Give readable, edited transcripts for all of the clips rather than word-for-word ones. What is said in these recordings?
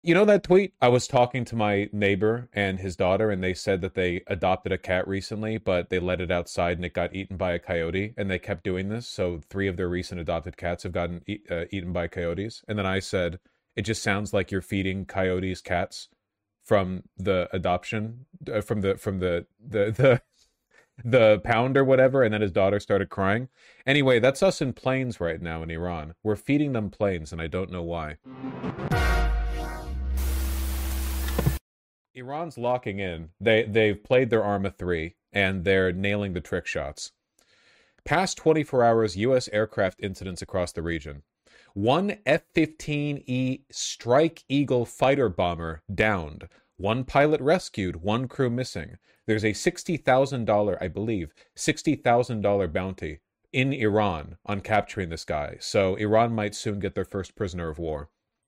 You know that tweet? I was talking to my neighbor and his daughter, and they said that they adopted a cat recently, but they let it outside and it got eaten by a coyote, and they kept doing this. So three of their recent adopted cats have gotten eaten by coyotes. And then I said, it just sounds like you're feeding coyotes cats from the adoption, from the pound or whatever. And then his daughter started crying. Anyway, that's us in planes right now in Iran. We're feeding them planes, and I don't know why. Iran's locking in. They've played their Arma 3 and they're nailing the trick shots. Past 24 hours, U.S. aircraft incidents across the region. One F-15E Strike Eagle fighter bomber downed. One pilot rescued, one crew missing. There's a $60,000, I believe, $60,000 bounty in Iran on capturing this guy. So Iran might soon get their first prisoner of war.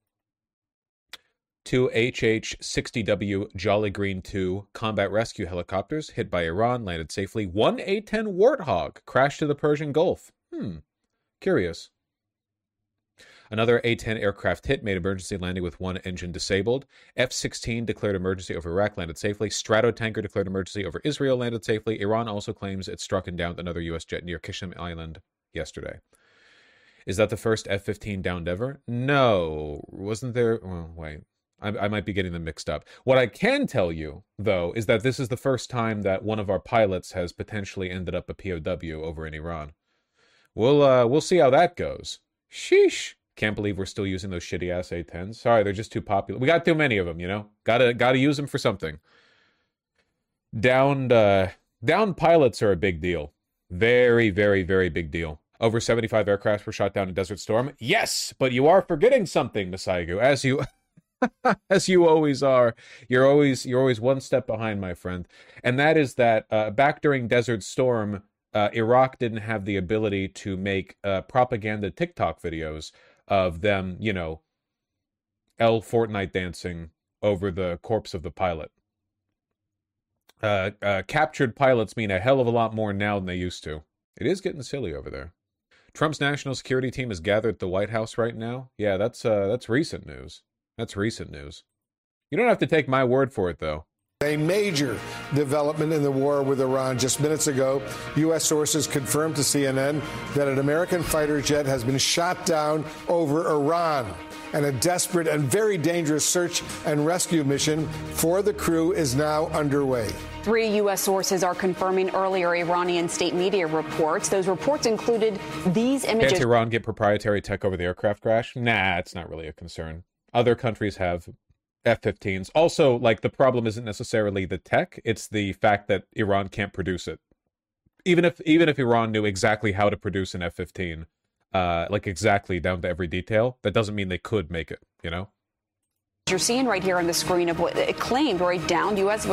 Two HH-60W Jolly Green 2 combat rescue helicopters hit by Iran landed safely. One A-10 Warthog crashed to the Persian Gulf. Curious. Another A-10 aircraft hit made emergency landing with one engine disabled. F-16 declared emergency over Iraq, landed safely. Stratotanker declared emergency over Israel, landed safely. Iran also claims it struck and downed another U.S. jet near Qishm Island yesterday. Is that the first F-15 downed ever? No. Wasn't there... Well, wait. I might be getting them mixed up. What I can tell you, though, is that this is the first time that one of our pilots has potentially ended up a POW over in Iran. We'll see how that goes. Sheesh. Can't believe we're still using those shitty-ass A-10s. Sorry, they're just too popular. We got too many of them, you know? Gotta use them for something. Downed pilots are a big deal. Very, very, very big deal. Over 75 aircraft were shot down in Desert Storm. Yes, but you are forgetting something, Masaigu, as you... As you always are. You're always one step behind, my friend. And that is that back during Desert Storm, Iraq didn't have the ability to make propaganda TikTok videos of them, you know, Fortnite dancing over the corpse of the pilot. Captured pilots mean a hell of a lot more now than they used to. It is getting silly over there. Trump's national security team is gathered at the White House right now. Yeah, that's recent news. That's recent news. You don't have to take my word for it, though. A major development in the war with Iran. Just minutes ago, U.S. sources confirmed to CNN that an American fighter jet has been shot down over Iran. And a desperate and very dangerous search and rescue mission for the crew is now underway. 3 U.S. sources are confirming earlier Iranian state media reports. Those reports included these images. Can't Iran get proprietary tech over the aircraft crash? Nah, it's not really a concern. Other countries have F-15s. Also, like, the problem isn't necessarily the tech, it's the fact that Iran can't produce it. Even if Iran knew exactly how to produce an F-15, like exactly down to every detail, that doesn't mean they could make it, you know? You're seeing right here on the screen of what it claimed, or a downed U.S.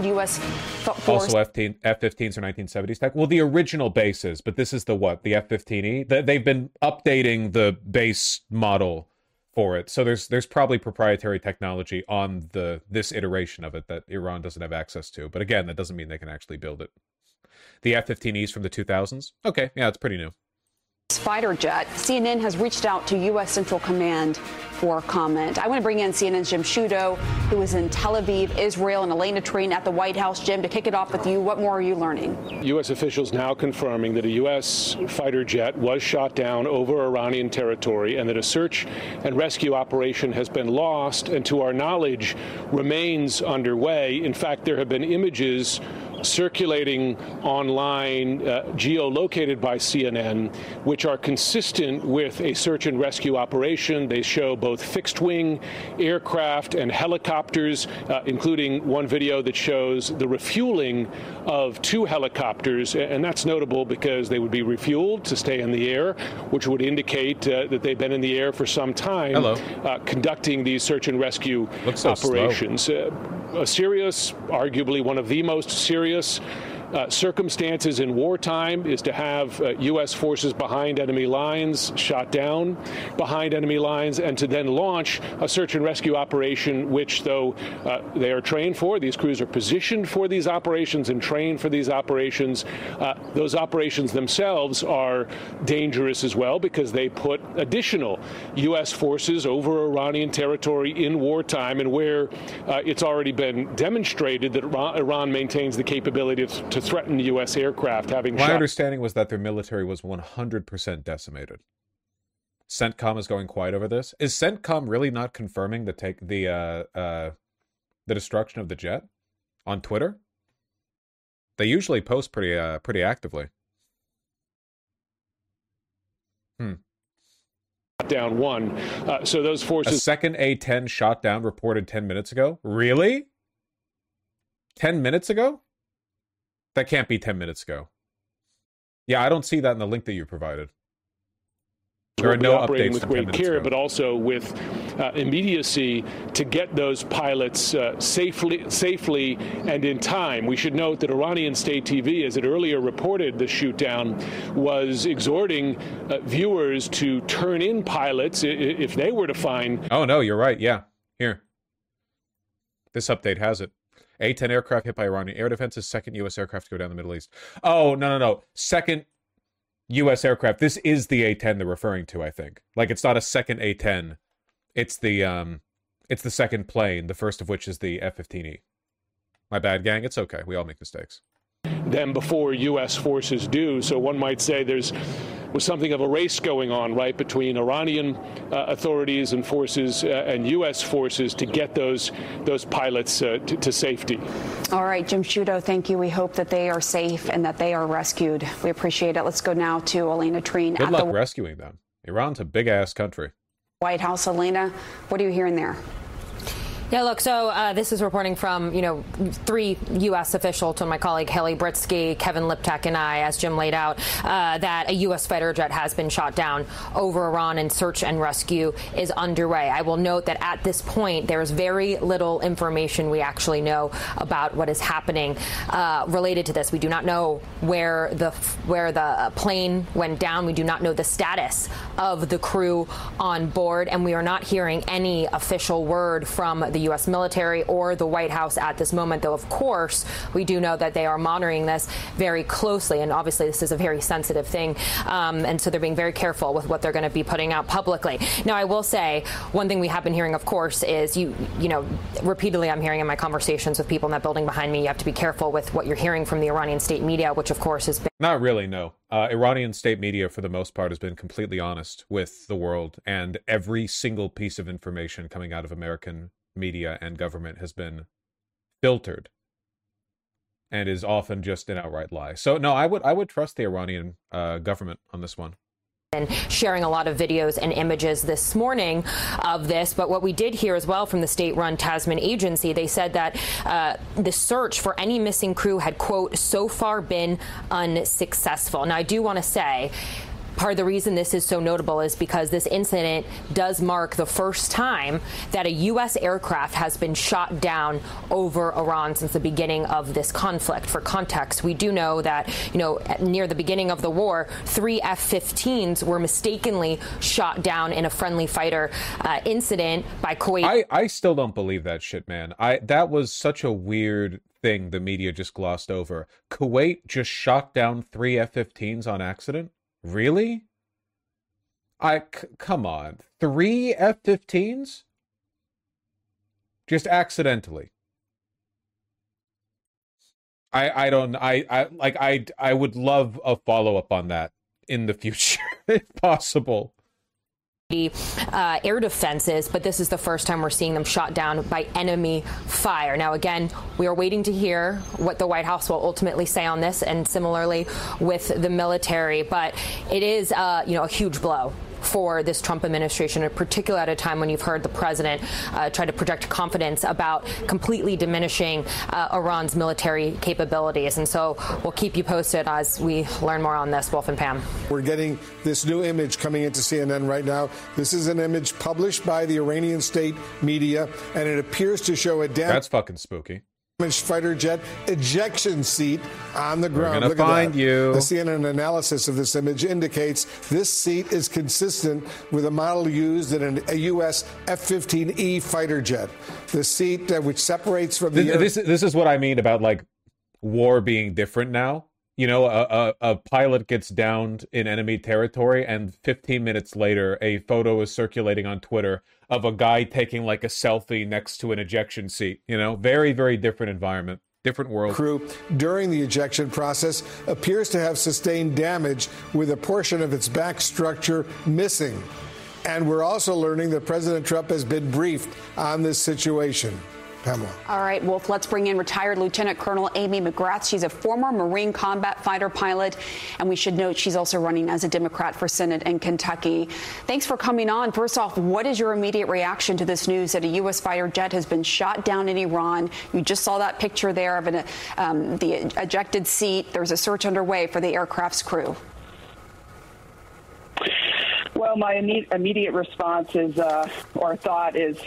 force. Also, F-15s are 1970s tech. Well, the original bases, but this is the F-15E. They've been updating the base model for it. So there's probably proprietary technology on this iteration of it that Iran doesn't have access to. But again, that doesn't mean they can actually build it. The F-15Es from the 2000s? Okay, yeah, it's pretty new. Fighter jet. CNN has reached out to U.S. Central Command for comment. I want to bring in CNN's Jim Sciutto, who is in Tel Aviv, Israel, and Elena Treen at the White House. Jim, to kick it off with you, what more are you learning? U.S. officials now confirming that a U.S. fighter jet was shot down over Iranian territory and that a search and rescue operation has been lost and, to our knowledge, remains underway. In fact, there have been images circulating online, geolocated by CNN, which are consistent with a search and rescue operation. They show both fixed-wing aircraft and helicopters, including one video that shows the refueling of 2 helicopters. And that's notable because they would be refueled to stay in the air, which would indicate that they've been in the air for some time, conducting these search and rescue operations. A serious, arguably one of the most serious circumstances in wartime is to have U.S. forces behind enemy lines, shot down behind enemy lines, and to then launch a search and rescue operation, which, though they are trained for, these crews are positioned for these operations and trained for these operations. Those operations themselves are dangerous as well because they put additional U.S. forces over Iranian territory in wartime, and where it's already been demonstrated that Iran maintains the capability to threaten U.S. aircraft. My understanding was that their military was 100% decimated. CENTCOM is going quiet over this. Is CENTCOM really not confirming the destruction of the jet on Twitter? They usually post pretty actively. Down one. So those forces. A second A-10 shot down reported 10 minutes ago. Really? 10 minutes ago? That can't be 10 minutes ago. Yeah, I don't see that in the link that you provided. There are no updates with great care, but also with immediacy to get those pilots safely and in time. We should note that Iranian state TV, as it earlier reported the shoot down, was exhorting viewers to turn in pilots if they were to find. Oh, no, you're right. Yeah. Here. This update has it. A-10 aircraft hit by Iranian air defenses, second U.S. aircraft to go down the Middle East. Oh, no. Second U.S. aircraft. This is the A-10 they're referring to, I think. Like, it's not a second A-10. It's the second plane, the first of which is the F-15E. My bad, gang. It's okay. We all make mistakes. Them before U.S. forces do. So one might say was something of a race going on, right, between Iranian authorities and forces and U.S. forces to get those pilots to safety. All right, Jim Sciutto, thank you. We hope that they are safe and that they are rescued. We appreciate it. Let's go now to Elena Treen. Good luck rescuing them. Iran's a big-ass country. White House. Elena, what are you hearing there? Yeah, look, so this is reporting from, 3 U.S. officials, to my colleague Haley Britsky, Kevin Liptak, and I, as Jim laid out, that a U.S. fighter jet has been shot down over Iran and search and rescue is underway. I will note that at this point, there is very little information we actually know about what is happening related to this. We do not know where the plane went down. We do not know the status of the crew on board, and we are not hearing any official word from the U.S. military or the White House at this moment, though, of course, we do know that they are monitoring this very closely. And obviously, this is a very sensitive thing. And so they're being very careful with what they're going to be putting out publicly. Now, I will say one thing we have been hearing, of course, is repeatedly I'm hearing in my conversations with people in that building behind me, you have to be careful with what you're hearing from the Iranian state media, which, of course, has been. Not really, no. Iranian state media, for the most part, has been completely honest with the world. And every single piece of information coming out of American media and government has been filtered and is often just an outright lie. So no, I would trust the Iranian government on this one. And sharing a lot of videos and images this morning of this. But what we did hear as well from the state-run Tasman agency, they said that the search for any missing crew had, quote, so far been unsuccessful. Now, I do want to say, part of the reason this is so notable is because this incident does mark the first time that a U.S. aircraft has been shot down over Iran since the beginning of this conflict. For context, we do know that, near the beginning of the war, 3 F-15s were mistakenly shot down in a friendly fighter incident by Kuwait. I still don't believe that shit, man. That was such a weird thing the media just glossed over. Kuwait just shot down 3 F-15s on accident? Really? Come on. 3 F-15s? Just accidentally. I would love a follow-up on that in the future, if possible. Air defenses, but this is the first time we're seeing them shot down by enemy fire. Now, again, we are waiting to hear what the White House will ultimately say on this, and similarly with the military. But it is, a huge blow for this Trump administration, in particular at a time when you've heard the president try to project confidence about completely diminishing Iran's military capabilities. And so we'll keep you posted as we learn more on this. Wolf and Pam. We're getting this new image coming into CNN right now. This is an image published by the Iranian state media, and it appears to show a That's fucking spooky. fighter jet ejection seat on the ground. We're going to find you. The CNN analysis of this image indicates this seat is consistent with a model used in a U.S. F-15E fighter jet. The seat which separates from the this is what I mean about like war being different now. You know, a pilot gets downed in enemy territory, and 15 minutes later, a photo is circulating on Twitter of a guy taking like a selfie next to an ejection seat. You know, very, very different environment, different world. Crew during the ejection process appears to have sustained damage with a portion of its back structure missing. And we're also learning that President Trump has been briefed on this situation. Pamela. All right, Wolf, let's bring in retired Lieutenant Colonel Amy McGrath. She's a former Marine combat fighter pilot, and we should note she's also running as a Democrat for Senate in Kentucky. Thanks for coming on. First off, what is your immediate reaction to this news that a U.S. fighter jet has been shot down in Iran? You just saw that picture there of the ejected seat. There's a search underway for the aircraft's crew. Well, my immediate response is, or thought is,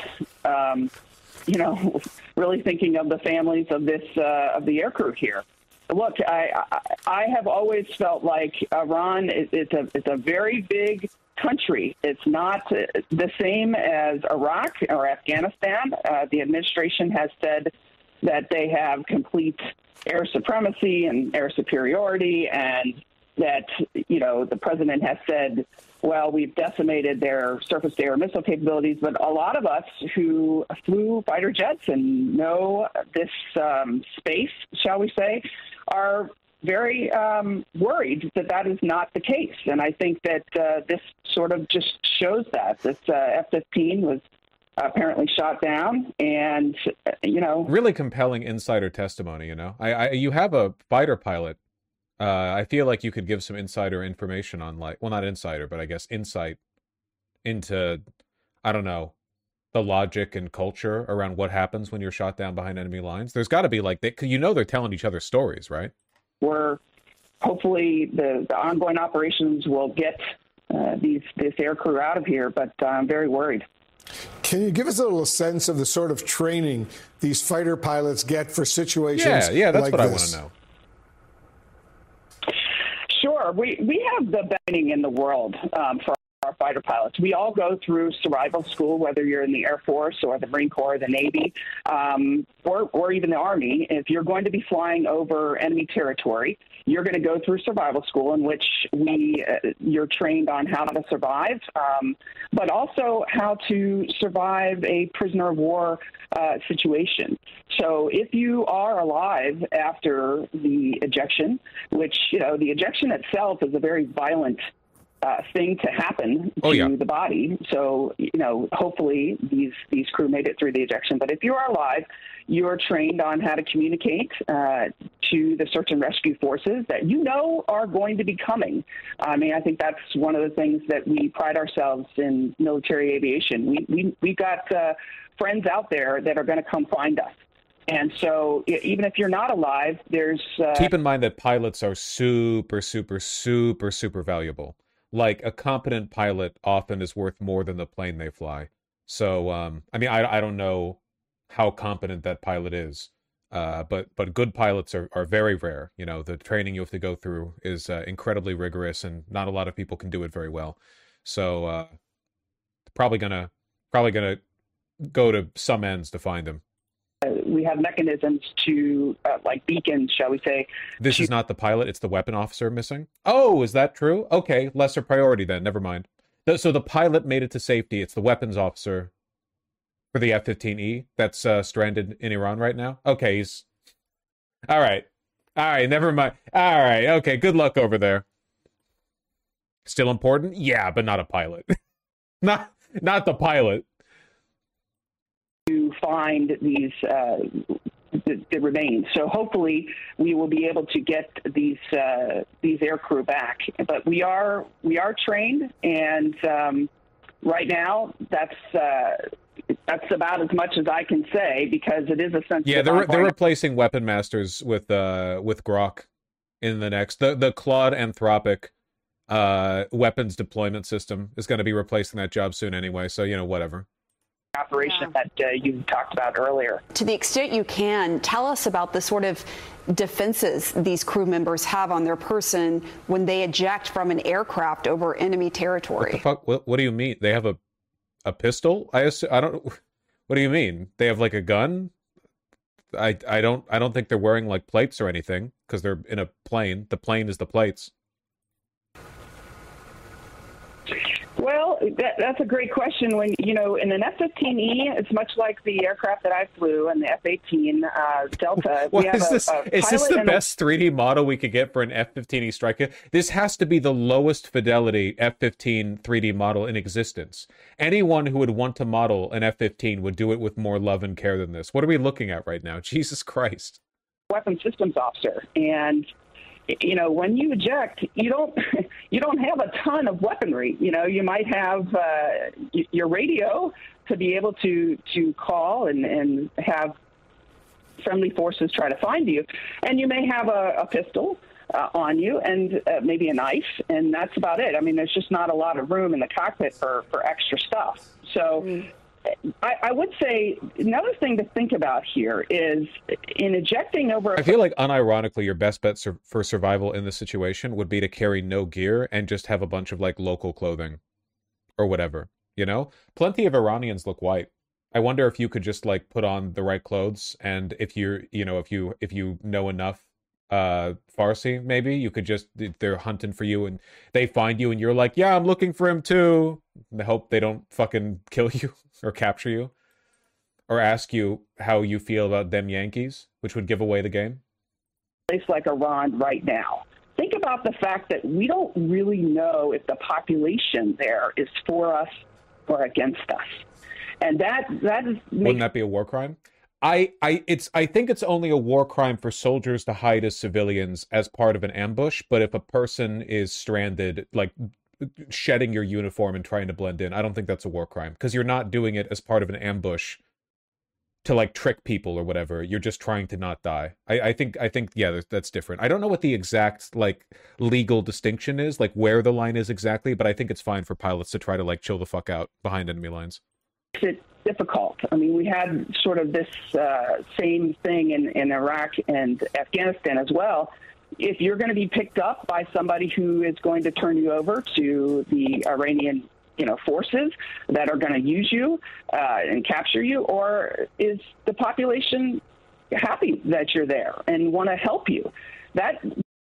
really thinking of the families of this of the aircrew here. Look, I have always felt like Iran it's a very big country. It's not the same as Iraq or Afghanistan. The administration has said that they have complete air supremacy and air superiority, and that the president has said, well, we've decimated their surface-to-air missile capabilities, but a lot of us who flew fighter jets and know this space, shall we say, are very worried that that is not the case. And I think that this sort of just shows that. This F-15 was apparently shot down, and, Really compelling insider testimony, you have a fighter pilot. I feel like you could give some insider information on, not insider, but I guess insight into, I don't know, the logic and culture around what happens when you're shot down behind enemy lines. There's got to be they're telling each other stories, right? Hopefully the ongoing operations will get this air crew out of here, but I'm very worried. Can you give us a little sense of the sort of training these fighter pilots get for situations Yeah, that's like what this? I want to know. Sure. We have the best training in the world for our fighter pilots. We all go through survival school, whether you're in the Air Force or the Marine Corps or the Navy, or even the Army. If you're going to be flying over enemy territory, you're going to go through survival school, in which you're trained on how to survive, but also how to survive a prisoner of war situation. So if you are alive after the ejection, which, the ejection itself is a very violent thing to happen to the body. So, hopefully these crew made it through the ejection. But if you are alive, you are trained on how to communicate to the search and rescue forces that are going to be coming. I mean, I think that's one of the things that we pride ourselves in military aviation. We've got friends out there that are going to come find us. And so even if you're not alive, there's... Keep in mind that pilots are super, super, super, super valuable. Like, a competent pilot often is worth more than the plane they fly. So, I don't know how competent that pilot is, but good pilots are very rare. The training you have to go through is incredibly rigorous, and not a lot of people can do it very well. So, probably gonna go to some ends to find them. We have mechanisms to, like beacons, shall we say. This is not the pilot, it's the weapon officer missing? Oh, is that true? Okay, lesser priority then, never mind. So the pilot made it to safety, it's the weapons officer for the F-15E that's stranded in Iran right now? Okay, he's... All right, never mind. All right, okay, good luck over there. Still important? Yeah, but not a pilot. not the pilot. To find these the remains. So hopefully we will be able to get these aircrew back. But we are trained, and right now that's about as much as I can say, because it is a sensitive. Yeah, they're replacing weapon masters with Grok in the next. The Claude Anthropic weapons deployment system is going to be replacing that job soon anyway. So whatever. operation that you talked about earlier. To the extent you can, tell us about the sort of defenses these crew members have on their person when they eject from an aircraft over enemy territory. What the fuck? What do you mean? They have a pistol? I don't. What do you mean? They have like a gun? I don't think they're wearing like plates or anything because they're in a plane. The plane is the plates. Well, that's a great question. When, you know, in an F-15E, it's much like the aircraft that I flew and the F-18 Delta. What is this? Is this the best 3D model we could get for an F-15E Striker? This has to be the lowest fidelity F-15 3D model in existence. Anyone who would want to model an F-15 would do it with more love and care than this. What are we looking at right now? Jesus Christ. Weapons systems officer. And you know, when you eject, you don't have a ton of weaponry. You know, you might have your radio to be able to call and have friendly forces try to find you, and you may have a pistol on you and maybe a knife, and that's about it. I mean, there's just not a lot of room in the cockpit for extra stuff. So. I would say another thing to think about here is in ejecting over. I feel like unironically your best bet for survival in this situation would be to carry no gear and just have a bunch of like local clothing or whatever, you know? Plenty of Iranians look white. I wonder if you could just like put on the right clothes, and if you're, you know, if you know enough Farsi, maybe you could just, they're hunting for you and they find you and you're like, yeah, I'm looking for him too. I hope they don't fucking kill you or capture you or ask you how you feel about them Yankees, which would give away the game. Place like Iran right now. Think about the fact that we don't really know if the population there is for us or against us. And that is wouldn't that be a war crime? I think it's only a war crime for soldiers to hide as civilians as part of an ambush, but if a person is stranded, like shedding your uniform and trying to blend in, I don't think that's a war crime, because you're not doing it as part of an ambush to like trick people or whatever. You're just trying to not die. I think yeah, that's different. I don't know what the exact like legal distinction is, like where the line is exactly, but I think it's fine for pilots to try to like chill the fuck out behind enemy lines. It's difficult. I mean, we had sort of this same thing in Iraq and Afghanistan as well. If you're going to be picked up by somebody who is going to turn you over to the Iranian, you know, forces that are going to use you and capture you, or is the population happy that you're there and want to help you? That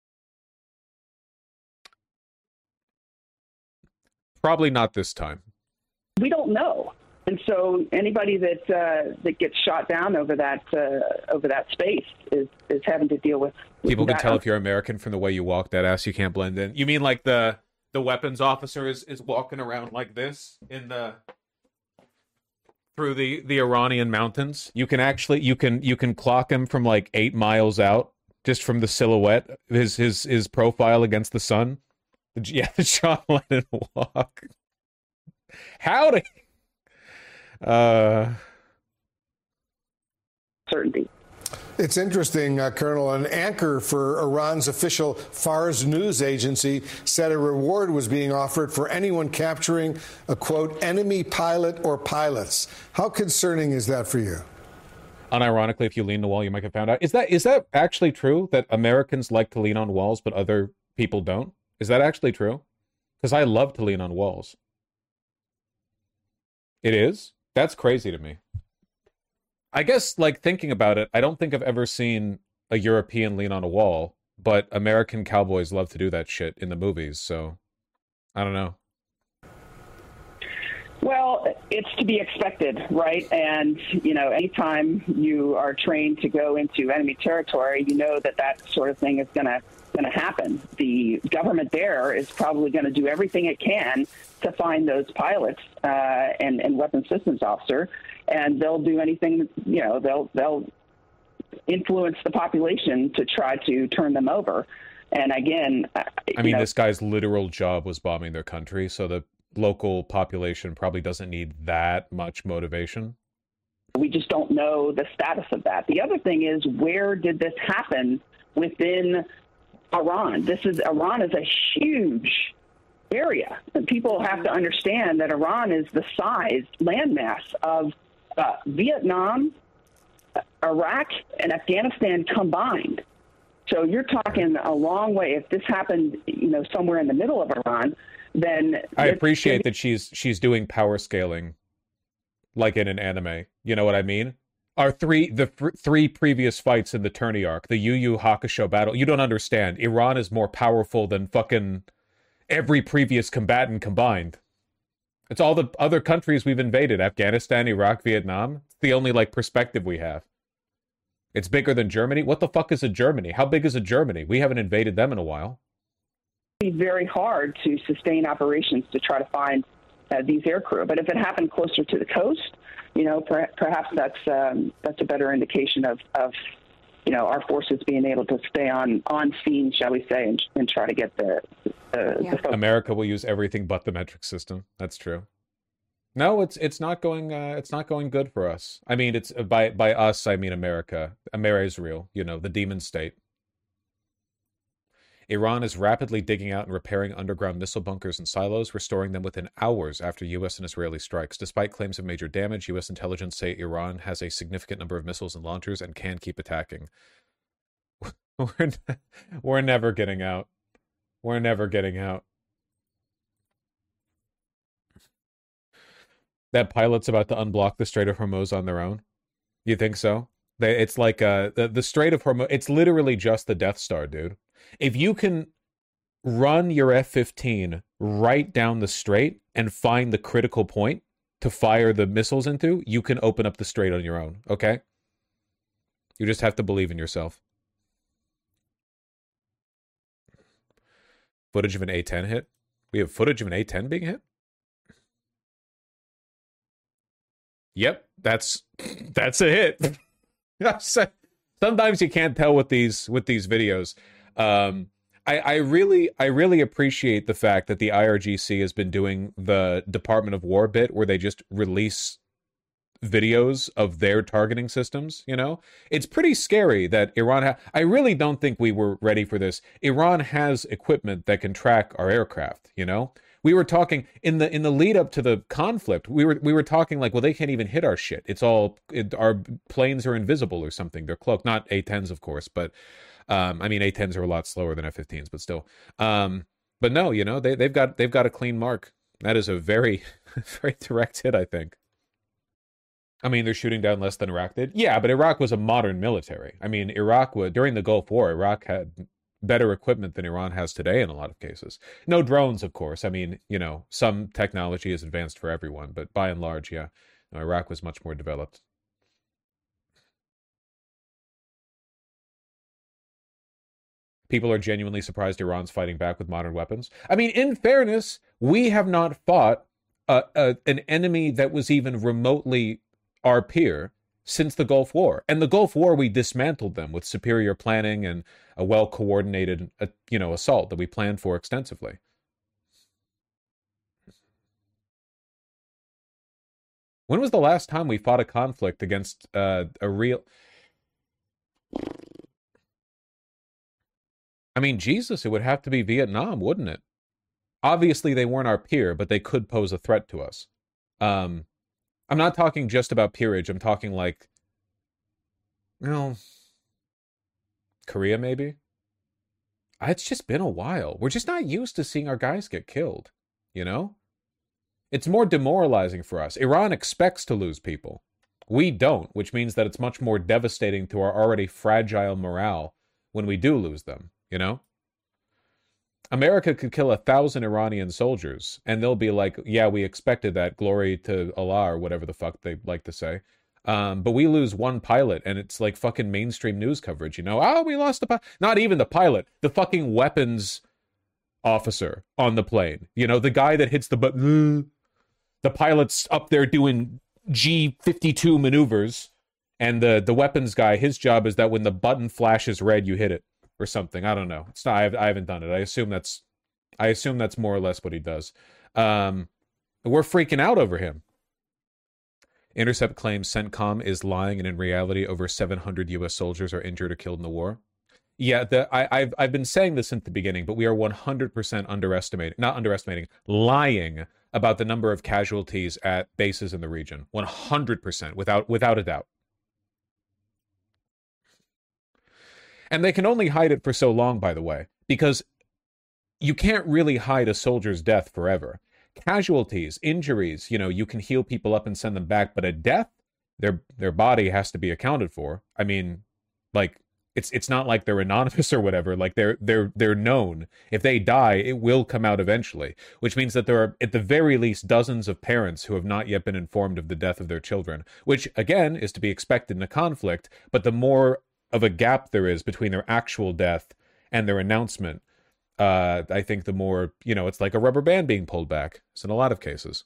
probably not this time. We don't know. And so anybody that gets shot down over that space is having to deal with people can tell if you're American from the way you walk. That ass, you can't blend in. You mean like the weapons officer is walking around like this through the Iranian mountains? You can actually you can clock him from like 8 miles out just from the silhouette, his profile against the sun. Yeah, the John Lennon walk. Howdy. Certainty. It's interesting, Colonel. An anchor for Iran's official Fars news agency said a reward was being offered for anyone capturing a, quote, enemy pilot or pilots. How concerning is that for you? Unironically, if you lean the wall, you might get found out. Is that actually true, that Americans like to lean on walls, but other people don't? Is that actually true? Because I love to lean on walls. It is? That's crazy to me. I guess, like, thinking about it, I don't think I've ever seen a European lean on a wall, but American cowboys love to do that shit in the movies, so I don't know. Well, it's to be expected, right? And, you know, anytime you are trained to go into enemy territory, you know that sort of thing is going to happen. The government there is probably going to do everything it can to find those pilots and weapons systems officer, and they'll do anything, you know, they'll influence the population to try to turn them over. And again, I mean, this guy's literal job was bombing their country, so the local population probably doesn't need that much motivation. We just don't know the status of that. The other thing is, where did this happen within Iran? Iran is a huge area. And people have to understand that Iran is the size, landmass of Vietnam, Iraq, and Afghanistan combined. So you're talking a long way. If this happened, somewhere in the middle of Iran, then I appreciate that she's doing power scaling, like in an anime. You know what I mean? The three previous fights in the tourney arc, the Yu Yu Hakusho battle. You don't understand. Iran is more powerful than fucking every previous combatant combined. It's all the other countries we've invaded: Afghanistan, Iraq, Vietnam. It's the only perspective we have. It's bigger than Germany. What the fuck is a Germany? How big is a Germany? We haven't invaded them in a while. It'd be very hard to sustain operations to try to find these aircrew. But if it happened closer to the coast, perhaps that's a better indication of our forces being able to stay on scene, shall we say, and try to get the folks. America will use everything but the metric system. That's true. No, it's not going good for us. I mean, it's by us, I mean America. Israel, the demon state. Iran is rapidly digging out and repairing underground missile bunkers and silos, restoring them within hours after U.S. and Israeli strikes. Despite claims of major damage, U.S. intelligence say Iran has a significant number of missiles and launchers and can keep attacking. We're never getting out. We're never getting out. That pilot's about to unblock the Strait of Hormuz on their own? You think so? It's like the Strait of Hormuz. It's literally just the Death Star, dude. If you can run your F-15 right down the strait and find the critical point to fire the missiles into, you can open up the strait on your own, okay? You just have to believe in yourself. Footage of an A-10 hit? We have footage of an A-10 being hit? Yep, that's a hit. Sometimes you can't tell with these videos. I really appreciate the fact that the IRGC has been doing the Department of War bit where they just release videos of their targeting systems. It's pretty scary that Iran I really don't think we were ready for this. Iran has equipment that can track our aircraft. We were talking in the lead up to the conflict. We were talking like, well, they can't even hit our shit. Our planes are invisible or something. They're cloaked. Not A-10s, of course, but I mean, A-10s are a lot slower than F-15s, but still. But no, they've got a clean mark. That is a very, very direct hit, I think. I mean, they're shooting down less than Iraq did. Yeah, but Iraq was a modern military. I mean, during the Gulf War, Iraq had better equipment than Iran has today in a lot of cases. No drones, of course. I mean, some technology is advanced for everyone, but by and large, yeah, Iraq was much more developed. People are genuinely surprised Iran's fighting back with modern weapons. I mean, in fairness, we have not fought an enemy that was even remotely our peer since the Gulf War. And the Gulf War, we dismantled them with superior planning and a well-coordinated, assault that we planned for extensively. When was the last time we fought a conflict against a real... I mean, Jesus, it would have to be Vietnam, wouldn't it? Obviously, they weren't our peer, but they could pose a threat to us. I'm not talking just about peerage. I'm talking like, Korea maybe? It's just been a while. We're just not used to seeing our guys get killed, It's more demoralizing for us. Iran expects to lose people. We don't, which means that it's much more devastating to our already fragile morale when we do lose them, America could kill 1,000 Iranian soldiers, and they'll be like, yeah, we expected that, glory to Allah, or whatever the fuck they like to say. But we lose one pilot, and it's like fucking mainstream news coverage, Oh, we lost the pilot. Not even the pilot. The fucking weapons officer on the plane. The guy that hits the button. The pilot's up there doing G-52 maneuvers, and the weapons guy, his job is that when the button flashes red, you hit it. Or something. I don't know. It's not. I haven't done it. I assume that's more or less what he does. We're freaking out over him. Intercept claims CENTCOM is lying, and in reality, over 700 U.S. soldiers are injured or killed in the war. Yeah, I've been saying this since the beginning, but we are 100% not underestimating, lying about the number of casualties at bases in the region. 100%, without a doubt. And they can only hide it for so long, by the way, because you can't really hide a soldier's death forever. Casualties, injuries, you can heal people up and send them back, but a death, their body has to be accounted for. I mean, like, it's not like they're anonymous or whatever. Like, they're known. If they die, it will come out eventually, which means that there are at the very least dozens of parents who have not yet been informed of the death of their children, which again is to be expected in a conflict. But the more of a gap there is between their actual death and their announcement, I think the more, it's like a rubber band being pulled back. It's in a lot of cases.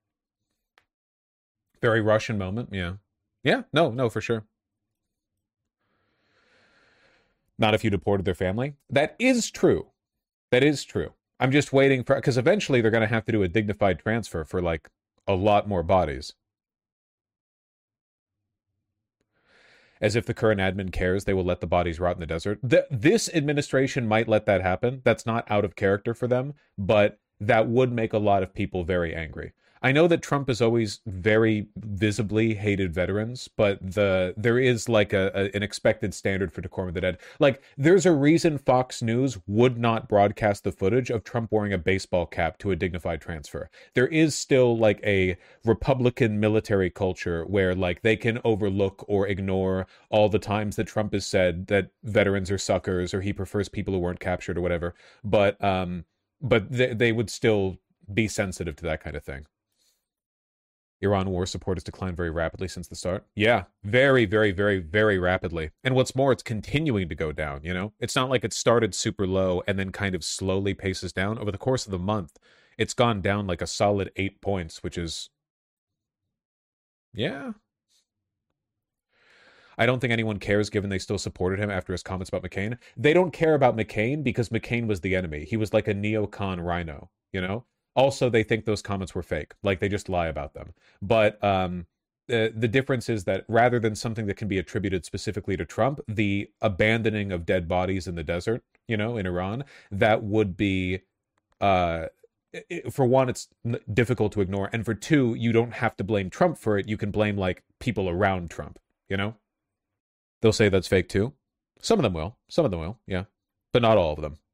Very Russian moment. Yeah. Yeah. No, for sure. Not if you deported their family. That is true. That is true. I'm just waiting for, because eventually they're going to have to do a dignified transfer for like a lot more bodies. As if the current admin cares, they will let the bodies rot in the desert. This administration might let that happen. That's not out of character for them, but that would make a lot of people very angry. I know that Trump has always very visibly hated veterans, but there is like an expected standard for decorum of the dead. Like, there's a reason Fox News would not broadcast the footage of Trump wearing a baseball cap to a dignified transfer. There is still like a Republican military culture where like they can overlook or ignore all the times that Trump has said that veterans are suckers or he prefers people who weren't captured or whatever. But they would still be sensitive to that kind of thing. Iran war support has declined very rapidly since the start. Yeah, very, very, very, very rapidly. And what's more, it's continuing to go down, It's not like it started super low and then kind of slowly paces down. Over the course of the month, it's gone down like a solid 8 points, which is... Yeah. I don't think anyone cares given they still supported him after his comments about McCain. They don't care about McCain because McCain was the enemy. He was like a neocon rhino, Also, they think those comments were fake. Like, they just lie about them. But the difference is that rather than something that can be attributed specifically to Trump, the abandoning of dead bodies in the desert, in Iran, that would be, for one, it's difficult to ignore. And for two, you don't have to blame Trump for it. You can blame, like, people around Trump, They'll say that's fake, too. Some of them will. Yeah. But not all of them.